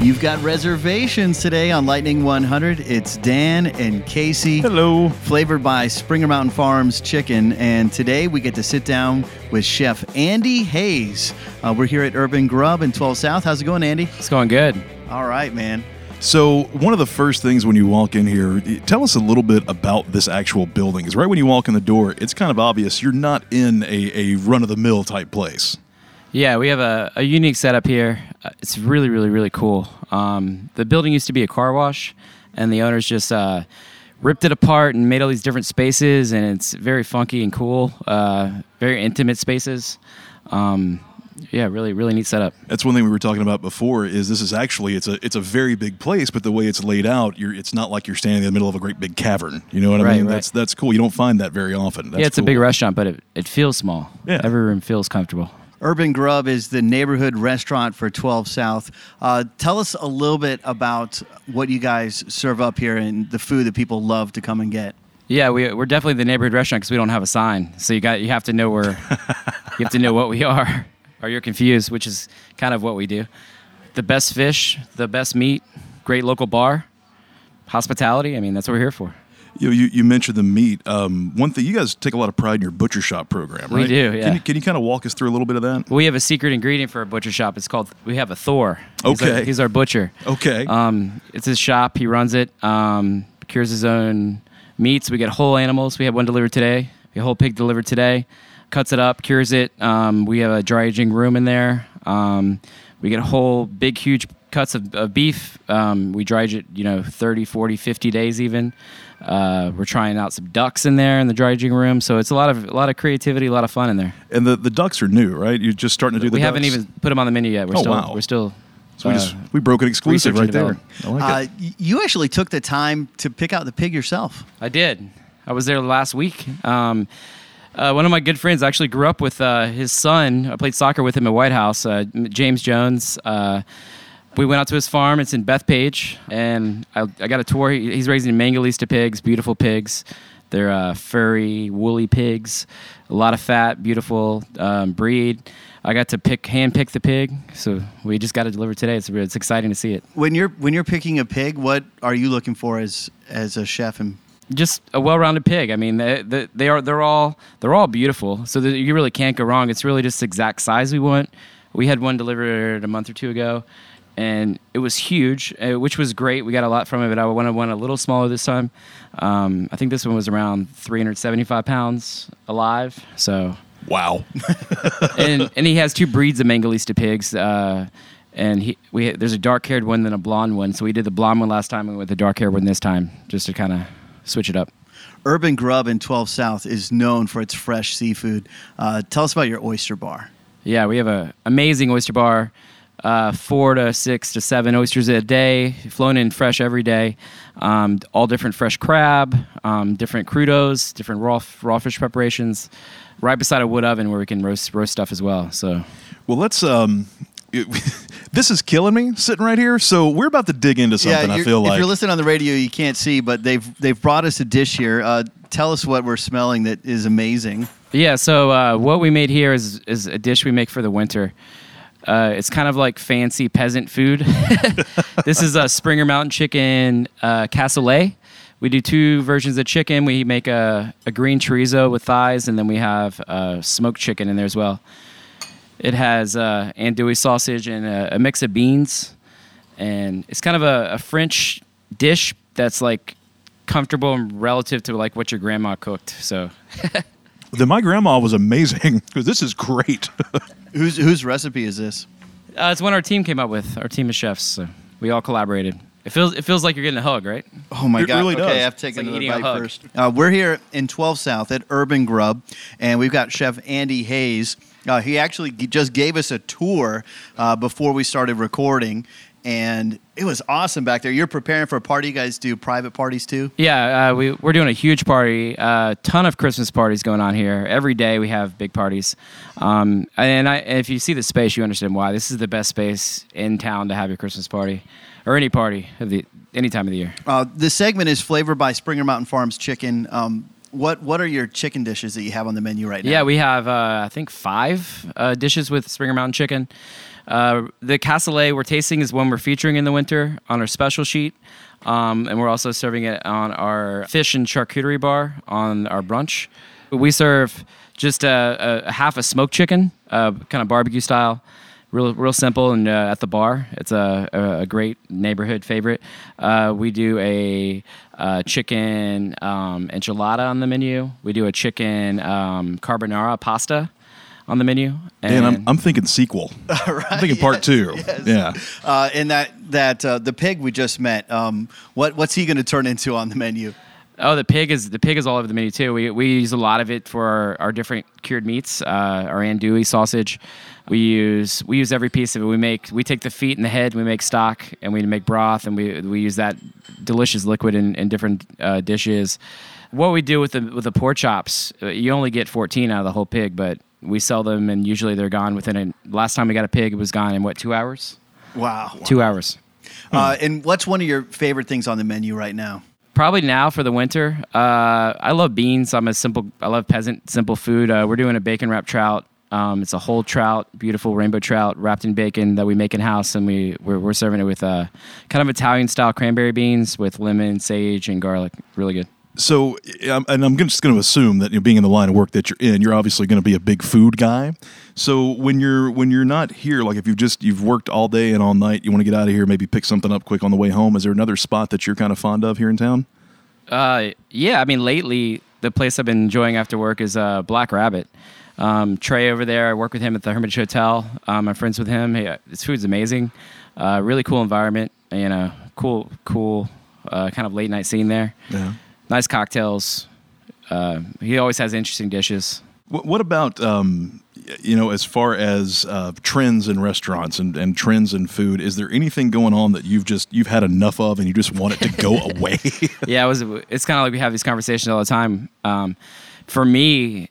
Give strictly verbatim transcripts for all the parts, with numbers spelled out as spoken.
You've got reservations today on Lightning one hundred. It's Dan and Casey. Hello. Flavored by Springer Mountain Farms Chicken. And today we get to sit down with Chef Andy Hayes. Uh, we're here at Urban Grub in twelve South. How's it going, Andy? It's going good. All right, man. So one of the first things when you walk in here, tell us a little bit about this actual building. Because right when you walk in the door, it's kind of obvious you're not in a, a run-of-the-mill type place. Yeah, we have a, a unique setup here. Uh, it's really, really, really cool. Um, the building used to be a car wash, and the owners just uh, ripped it apart and made all these different spaces, and it's very funky and cool, uh, very intimate spaces. Um, yeah, really, really neat setup. That's one thing we were talking about before. Is this is actually it's a it's a very big place, but the way it's laid out, you're it's not like you're standing in the middle of a great big cavern. You know what I right, mean? Right. That's that's cool. You don't find that very often. That's yeah, it's cool. a big restaurant, but it, it feels small. Yeah. Every room feels comfortable. Urban Grub is the neighborhood restaurant for twelve South. Uh, tell us a little bit about what you guys serve up here and the food that people love to come and get. Yeah, we, we're definitely the neighborhood restaurant because we don't have a sign. So you got you have to know where you have to know what we are, or you're confused, which is kind of what we do. The best fish, the best meat, great local bar, hospitality. I mean, that's what we're here for. You, you you mentioned the meat. Um, one thing, you guys take a lot of pride in your butcher shop program, right? We do, yeah. Can you, can you kind of walk us through a little bit of that? We have a secret ingredient for our butcher shop. It's called, we have a Thor. He's Okay. Our, he's our butcher. Okay. Um, it's his shop. He runs it, um, cures his own meats. We get whole animals. We had one delivered today. We have a whole pig delivered today. Cuts it up, cures it. Um, we have a dry aging room in there. Um, we get whole big, huge cuts of, of beef. Um, we dry age it, you know, thirty, forty, fifty days even. Uh, we're trying out some ducks in there in the dry aging room, so it's a lot of a lot of creativity, a lot of fun in there. And the, the ducks are new, right? You're just starting to do the we ducks? haven't even put them on the menu yet. We're Oh, still, wow. We're still. So we uh, just we broke an exclusive research right and there. I like Uh, it. y- you actually took the time to pick out the pig yourself. I did. I was there last week. Um, uh, one of my good friends actually grew up with uh, his son. I played soccer with him at White House, uh, James Jones. Uh, we went out to his farm. It's in Bethpage, and I, I got a tour. He, he's raising Mangalitsa pigs, beautiful pigs. They're uh, furry, woolly pigs, a lot of fat, beautiful um, breed. I got to pick, hand pick the pig, so we just got it delivered today. It's it's exciting to see it. When you're when you're picking a pig, what are you looking for as as a chef? And Just a well-rounded pig. I mean, they, they, they are they're all they're all beautiful. So that you really can't go wrong. It's really just the exact size we want. We had one delivered a month or two ago, and it was huge, uh, which was great. We got a lot from it, but I wanted one a little smaller this time. Um, I think this one was around three hundred seventy-five pounds alive. So Wow. and and he has two breeds of Mangalitsa pigs. Uh, and he we there's a dark-haired one and a blonde one. So we did the blonde one last time and we went with the dark-haired one this time, just to kind of switch it up. Urban Grub in twelve South is known for its fresh seafood. Uh, tell us about your oyster bar. Yeah, we have an amazing oyster bar. Uh, four to six to seven oysters a day, flown in fresh every day. Um, all different fresh crab, um, different crudos, different raw raw fish preparations. Right beside a wood oven where we can roast roast stuff as well. So, Well, let's. Um, it, this is killing me sitting right here. So we're about to dig into something. I you're- feel if like you're listening on the radio, you can't see, but they've they've brought us a dish here. Uh, tell us what we're smelling that is amazing. yeah. So uh, what we made here is is a dish we make for the winter. Uh, it's kind of like fancy peasant food. This is a Springer Mountain chicken uh, cassoulet. We do two versions of chicken. We make a, a green chorizo with thighs, and then we have uh, smoked chicken in there as well. It has uh, andouille sausage and a, a mix of beans, and it's kind of a, a French dish that's like comfortable and relative to like what your grandma cooked. So then my grandma was amazing because this is great. Whose whose recipe is this? uh, it's one our team came up with. Our team of chefs. So we all collaborated. It feels it feels like you're getting a hug, right? Oh my It God! really okay, does. I have to take It's like another eating a bite hug. first. Uh, we're here in twelve South at Urban Grub, and we've got Chef Andy Hayes. Uh, he actually g- just gave us a tour uh, before we started recording, and it was awesome back there. You're preparing for a party. You guys do private parties too? Yeah, uh, we, we're doing a huge party. A uh, ton of Christmas parties going on here. Every day we have big parties. Um, and I, if you see the space, you understand why. This is the best space in town to have your Christmas party or any party of the any time of the year. Uh, this segment is flavored by Springer Mountain Farms Chicken. Um, what what are your chicken dishes that you have on the menu right now? Yeah, we have uh, I think five uh, dishes with Springer Mountain Chicken. Uh, the cassoulet we're tasting is one we're featuring in the winter on our special sheet, um, and we're also serving it on our fish and charcuterie bar on our brunch. We serve just a, a, a half a smoked chicken, uh, kind of barbecue style. Real, real simple, and uh, at the bar, it's a, a, a great neighborhood favorite. Uh, we do a, uh chicken um, enchilada on the menu. We do a chicken um, carbonara pasta on the menu. And I'm, I'm thinking sequel. Right, I'm thinking part yes, two. yes. Yeah. Uh, and that that uh, the pig we just met. Um, what what's he going to turn into on the menu? Oh, the pig is the pig is all over the menu too. We we use a lot of it for our, our different cured meats. Uh, our andouille sausage. We use we use every piece of it. We make we take the feet and the head. We make stock and we make broth, and we we use that delicious liquid in, in different uh, dishes. What we do with the with the pork chops, you only get fourteen out of the whole pig, but we sell them, and usually they're gone within a. Last time we got a pig, it was gone in what two hours? Wow, two hours. Uh, and what's one of your favorite things on the menu right now? Probably now for the winter. Uh, I love beans. I'm a simple. I love peasant simple food. Uh, we're doing a bacon wrapped trout. Um, it's a whole trout, beautiful rainbow trout wrapped in bacon that we make in house, and we we're, we're serving it with uh, kind of Italian style cranberry beans with lemon, sage, and garlic. Really good. So, um, and I'm just going to assume that, you know, being in the line of work that you're in, you're obviously going to be a big food guy. So when you're when you're not here, like if you've just you've worked all day and all night, you want to get out of here, maybe pick something up quick on the way home. Is there another spot that you're kind of fond of here in town? Uh, yeah, I mean, lately the place I've been enjoying after work is uh, Black Rabbit. Um, Trey over there, I work with him at the Hermitage Hotel. Um, I'm friends with him. He, his food's amazing. Uh, really cool environment. You know, cool, cool, uh, kind of late night scene there. Yeah. Nice cocktails. Uh, he always has interesting dishes. What, what about, um, you know, as far as uh, trends in restaurants and, and trends in food, is there anything going on that you've just, you've had enough of and you just want it to go away? Yeah, it was, it's kind of like we have these conversations all the time. Um, for me,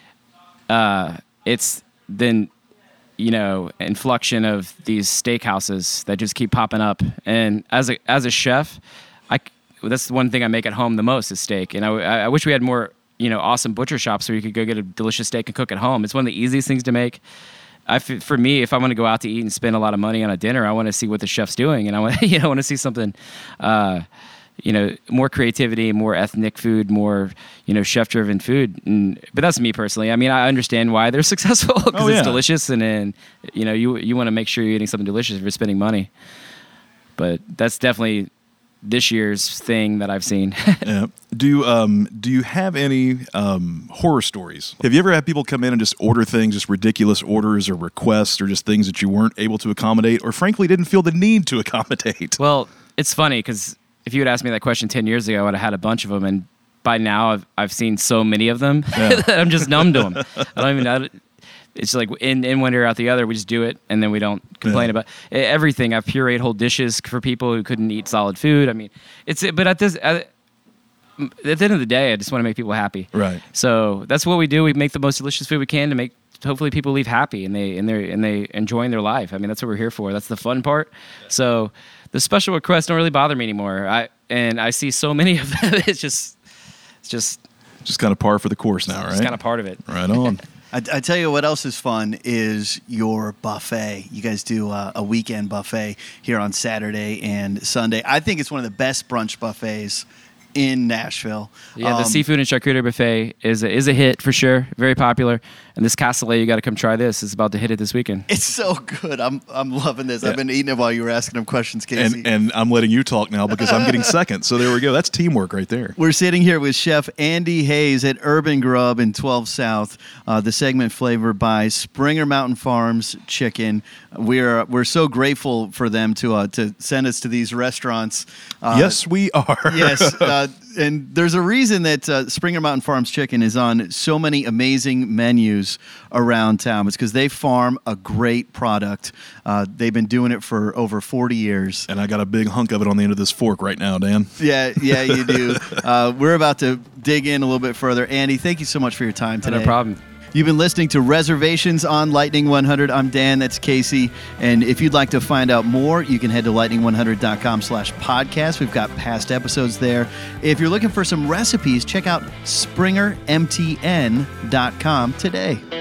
uh, it's then, you know, inflection of these steakhouses that just keep popping up. And as a, as a chef, I, that's the one thing I make at home the most is steak. And I, I wish we had more, you know, awesome butcher shops where you could go get a delicious steak and cook at home. It's one of the easiest things to make. I, for me, if I want to go out to eat and spend a lot of money on a dinner, I want to see what the chef's doing, and I want, you know, I want to see something, uh, you know, more creativity, more ethnic food, more, you know, chef-driven food. And, but that's me personally. I mean, I understand why they're successful because oh, yeah. it's delicious, and, and you know, you you want to make sure you're eating something delicious if you're spending money. But that's definitely this year's thing that I've seen. Yeah. Do you, um, do you have any um, horror stories? Have you ever had people come in and just order things, just ridiculous orders or requests or just things that you weren't able to accommodate or frankly didn't feel the need to accommodate? Well, it's funny because if you had asked me that question ten years ago, I would have had a bunch of them. And by now I've, I've seen so many of them Yeah. that I'm just numb to them. I don't even know. It's like in, in one ear out the other. We just do it, and then we don't complain Yeah. about everything. I've pureed whole dishes for people who couldn't eat solid food. I mean, it's but at this at, at the end of the day, I just want to make people happy. Right. So that's what we do. We make the most delicious food we can to make. Hopefully, people leave happy and they and they and they enjoying their life. I mean, that's what we're here for. That's the fun part. So the special requests don't really bother me anymore. I and I see so many of them. It's just it's just Just kind of par for the course now, right? it's kind of part of it. Right on. I, I tell you what else is fun is your buffet. You guys do uh, a weekend buffet here on Saturday and Sunday. I think it's one of the best brunch buffets in Nashville. Yeah, the Um, seafood and charcuterie buffet is a, is a hit for sure. Very popular. And this cassoulet, you got to come try this. It's about to hit it this weekend. It's so good. I'm I'm loving this. Yeah. I've been eating it while you were asking them questions, Casey. And, and I'm letting you talk now because I'm getting second. So there we go. That's teamwork right there. We're sitting here with Chef Andy Hayes at Urban Grub in twelve South. Uh, the segment flavored by Springer Mountain Farms Chicken. We're we're so grateful for them to uh, to send us to these restaurants. Uh, Yes, we are. yes, uh, and there's a reason that uh, Springer Mountain Farms Chicken is on so many amazing menus around town. It's because they farm a great product. Uh, they've been doing it for over forty years. And I got a big hunk of it on the end of this fork right now, Dan. Yeah, yeah, you do. uh, we're about to dig in a little bit further. Andy, thank you so much for your time today. No problem. You've been listening to Reservations on Lightning one hundred. I'm Dan, that's Casey. And if you'd like to find out more, you can head to lightning one hundred dot com slash podcast. We've got past episodes there. If you're looking for some recipes, check out springer m t n dot com today.